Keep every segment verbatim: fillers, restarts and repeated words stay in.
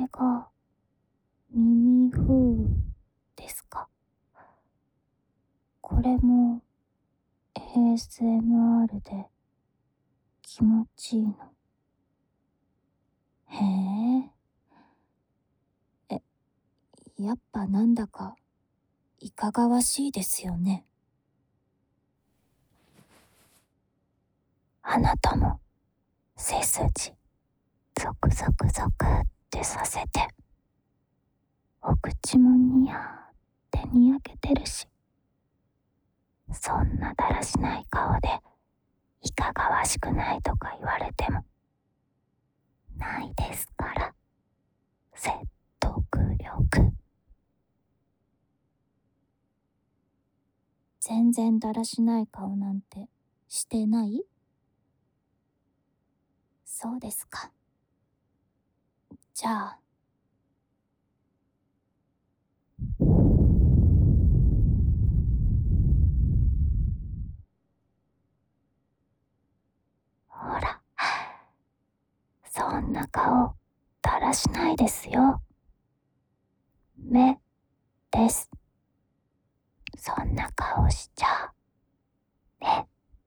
が耳ふーですか？これも エーエスエムアール で気持ちいいの？へえ。え、やっぱなんだかいかがわしいですよね。あなたも背筋ゾクゾクゾクってさせて、お口もニヤーってにやけてるし、そんなだらしない顔でいかがわしくないとか言われてもないですから。説得力。全然だらしない顔なんてしてない？そうですか。じゃあほら、そんな顔だらしないですよ。目です。そんな顔しちゃ目。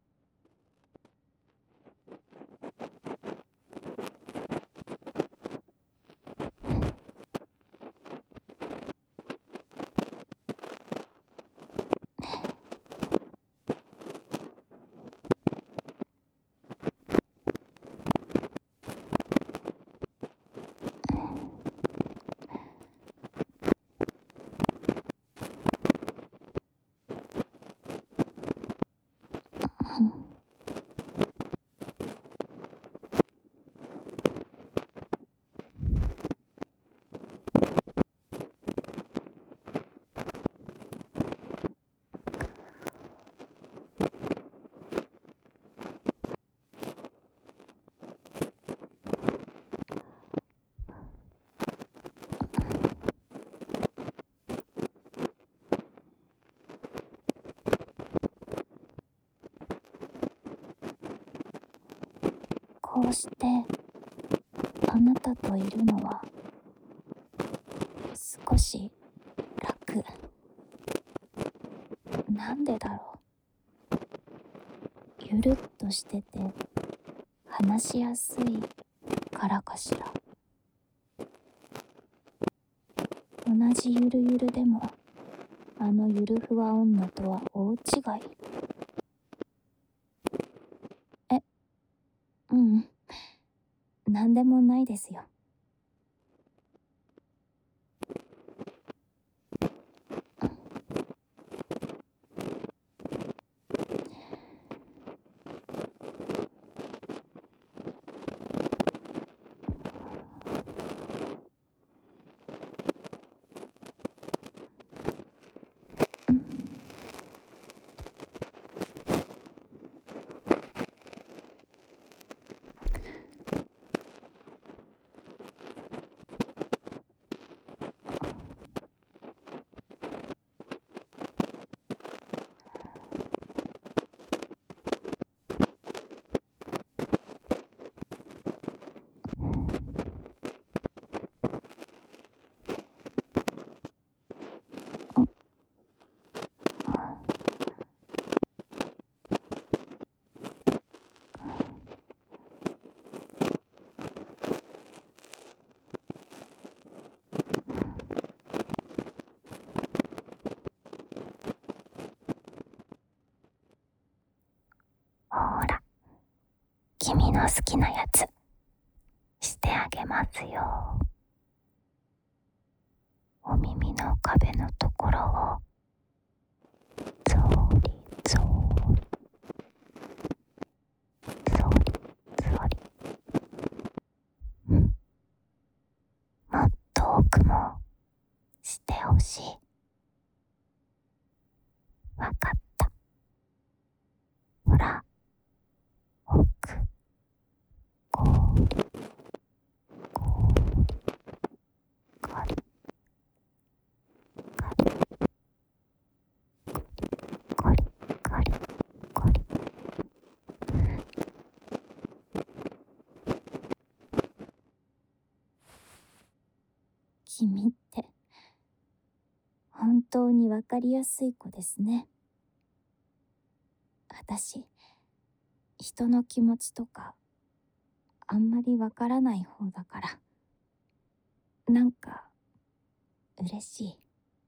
こうしてあなたといるのは少し楽。なんでだろう。ゆるっとしてて話しやすいからかしら。同じゆるゆるでもあのゆるふわ女とは大違い。え、うん、なんでもないですよ。ほら、君の好きなやつしてあげますよ。お耳の壁のところをゾリゾリゾリゾリ、うん、もっと奥もしてほしい。わかった。ほら、奥、こりこり、カリカリ君って本当にわかりやすい子ですね。私、人の気持ちとかあんまりわからない方だから、なんか嬉しい。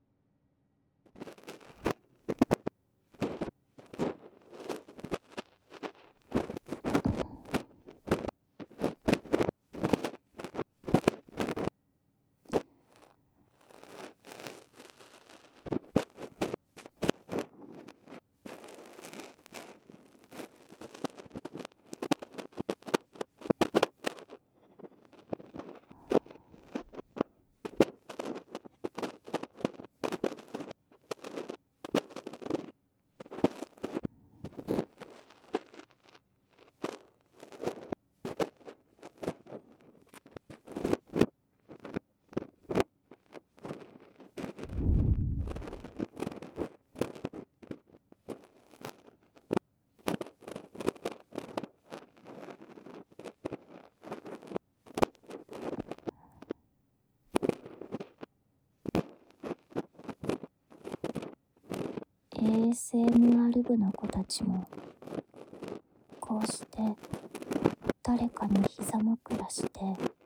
エーエスエムアール 部の子たちもこうして誰かに膝枕して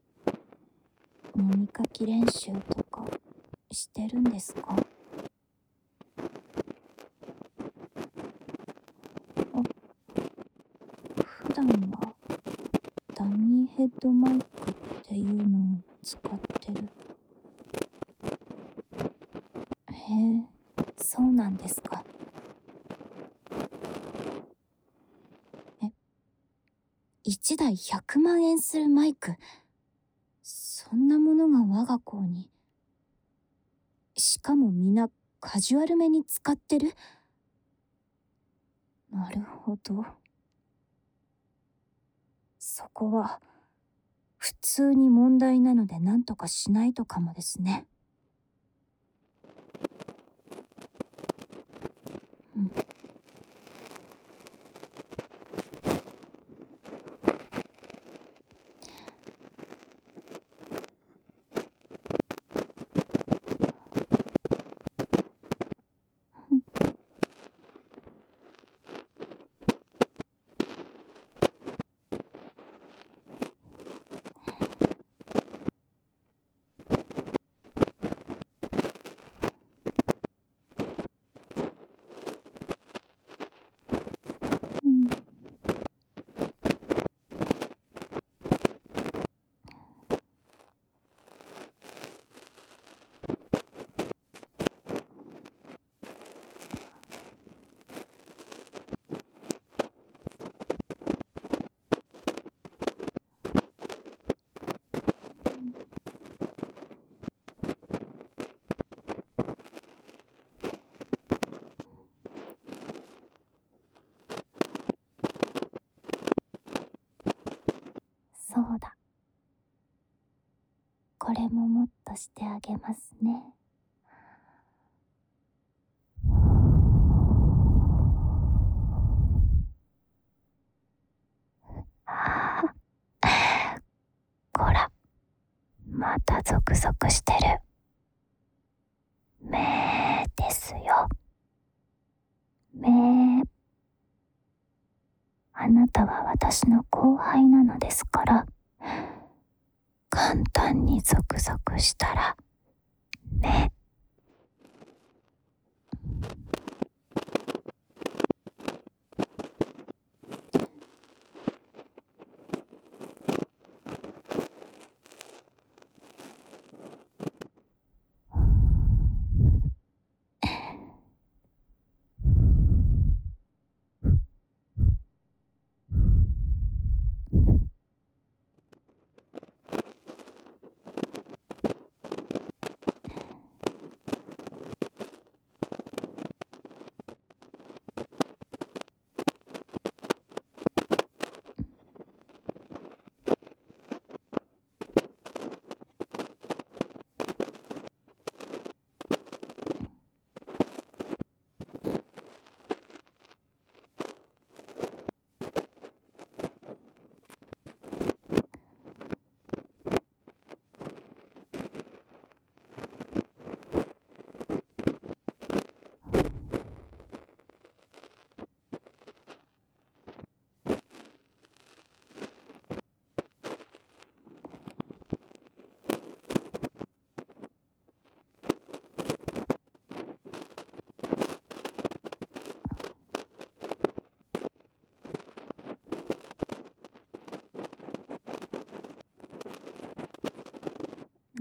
耳かき練習とかしてるんですか？あ、普段はダミーヘッドマイクっていうのを使ってる。へえ、そうなんですか。え、いちだいひゃくまんえんするマイク、そんなものが我が校に。しかも皆カジュアルめに使ってる。なるほど。そこは普通に問題なので何とかしないとかもですね。うん。うん。そうだ。これももっとしてあげますね。はあ、こら、またゾクゾクしてる。めーですよ。めー。あなたは私の後輩なのですから、簡単にゾクゾクしたら、め。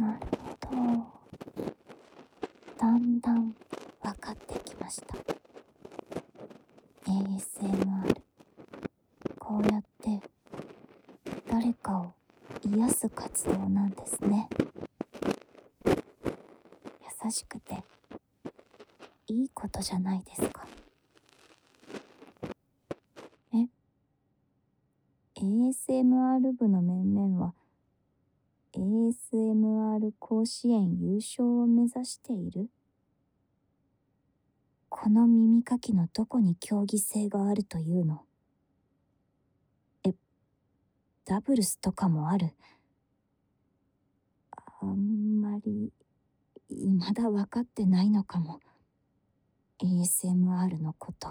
なるほど。だんだん分かってきました。 エーエスエムアール、 こうやって誰かを癒す活動なんですね。優しくていいことじゃないですか。え エーエスエムアール 部の面々は エーエスエムアール 甲子園優勝を目指している？この耳かきのどこに競技性があるというの？え、ダブルスとかもある？あんまり未だ分かってないのかも、 エーエスエムアール のこと。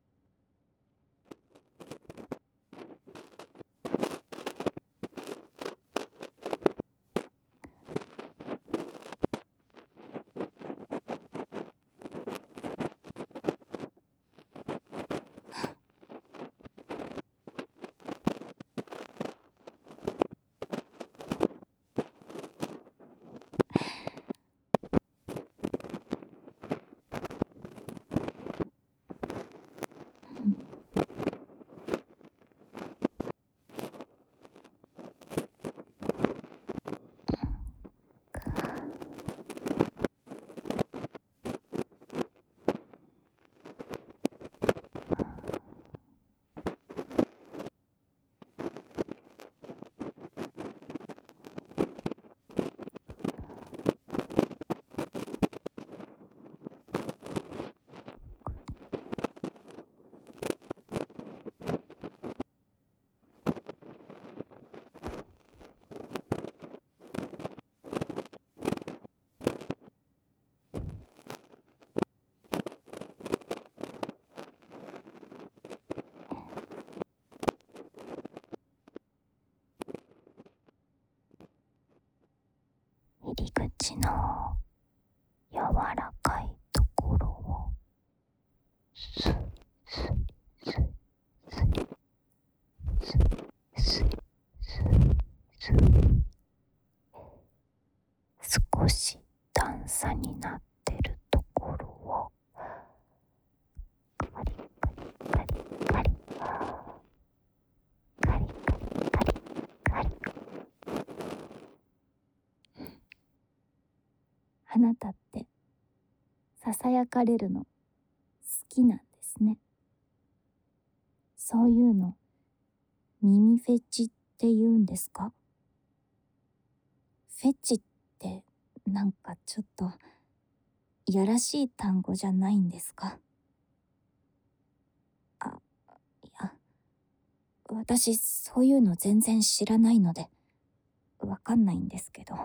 入り口の柔らかいところをスリスリスリスリスリスリスリスリ、少し段差になってるところをカリカリカリカリカリカリカリカリ。あなたってささやかれるの好きなんですね。そういうの耳フェチって言うんですか？フェチってなんかちょっといやらしい単語じゃないんですか？あ、いや、私そういうの全然知らないのでわかんないんですけど。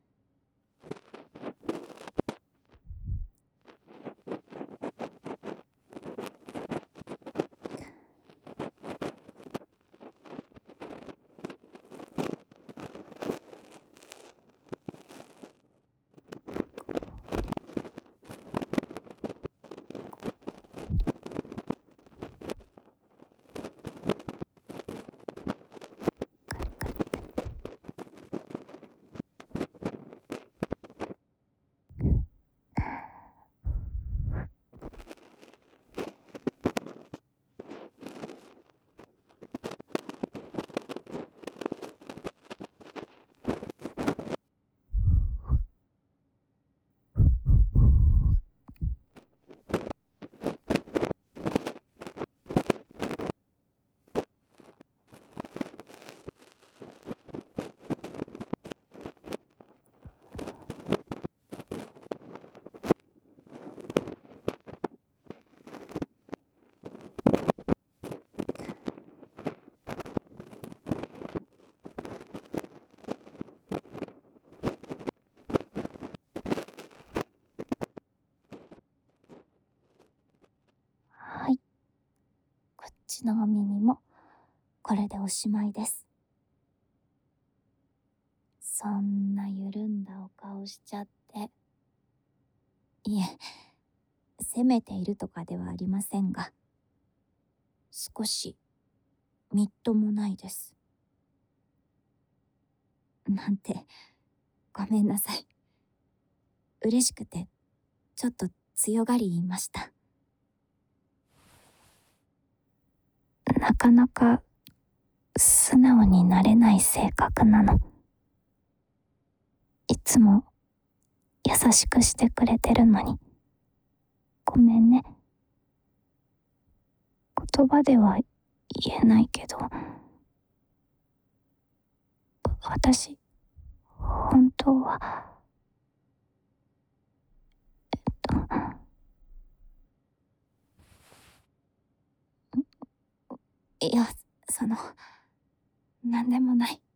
はい、こっちのお耳もこれでおしまいです。そんな緩んだお顔しちゃって。いえ、責めているとかではありませんが、少しみっともないです。なんてごめんなさい。嬉しくて、ちょっと強がりました。 なかなか素直になれない性格なの。いつも優しくしてくれてるのに、ごめんね。言葉では言えないけど、私、本当は、えっと、 いや、その、なんでもない。